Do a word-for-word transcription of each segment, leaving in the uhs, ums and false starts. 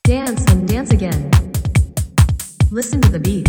Dance and dance again. Listen to the beat.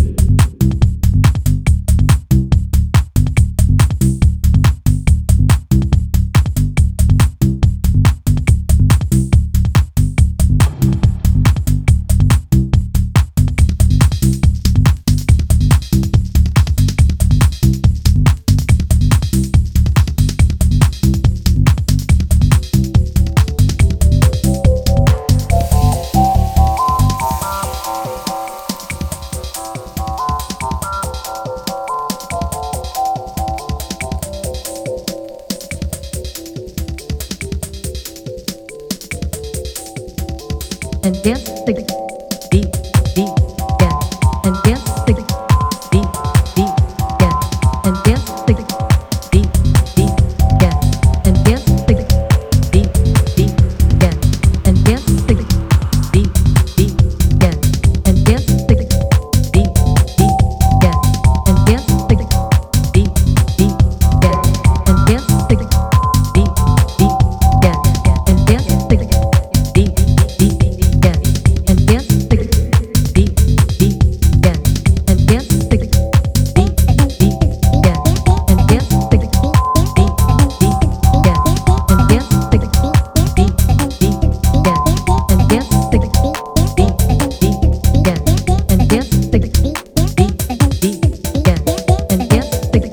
And dance the beat, beat, yeah. And dance the beat, beat, yeah. And dance the beat, beat, yeah. And dance the beat, beat, yeah. And dance the beat, beat, yeah. And dance the beat, beat, yeah. And dance the beat, beat, yeah. And dance the beat, beat, yeah. And dance the beat, beat, yeah. And dance the beat, beat, yeah. And dance the beat, beat, yeah. And dance the beat, beat, yeah. And dance the beat, beat, yeah. And dance the beat, beat, yeah. And dance the beat, beat, yeah. And dance the beat, beat, yeah. And dance the beat,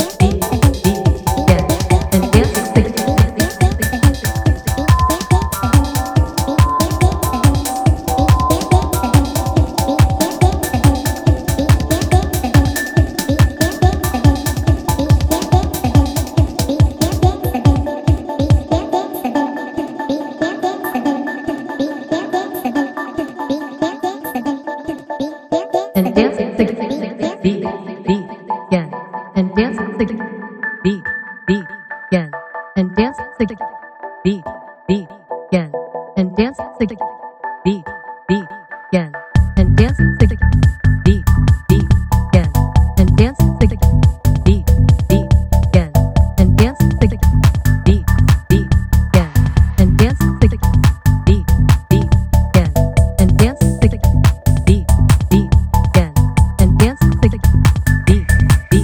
and dance the beat, beat, yeah. And dance the beat, beat, yeah. And dance the beat, beat, yeah. And dance the beat, beat, yeah. And dance the beat, beat, yeah. And dance the beat, beat, yeah. And dance the beat, beat, yeah. And dance the beat, beat, yeah. And dance the beat, beat, yeah. And dance the beat, beat,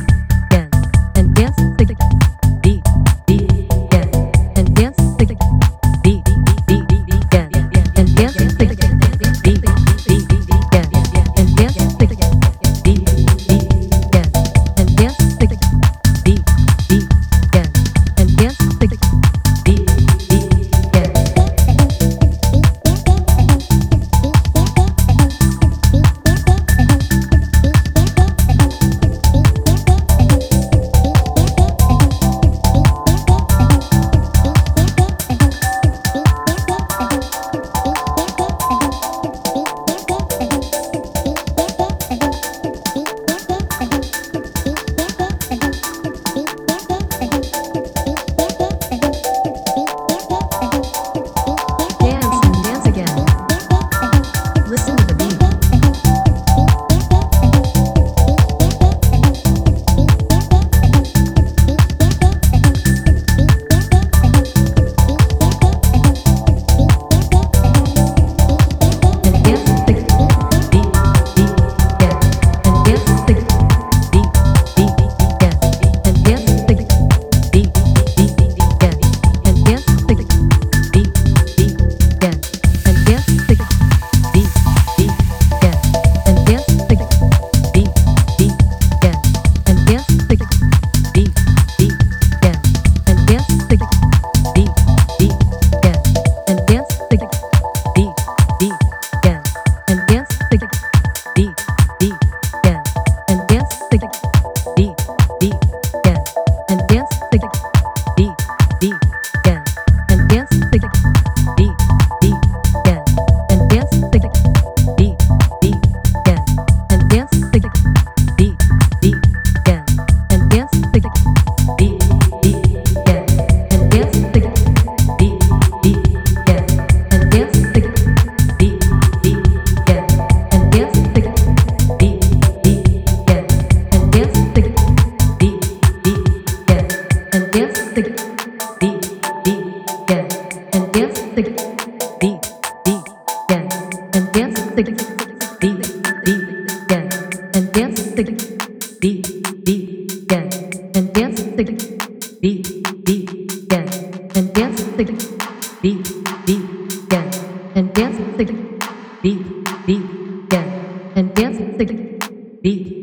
yeah. And dance the beat, beat, yeah. And dance the beat. the beat, beat, dance, and dance the beat, beat, dance, and dance the beat.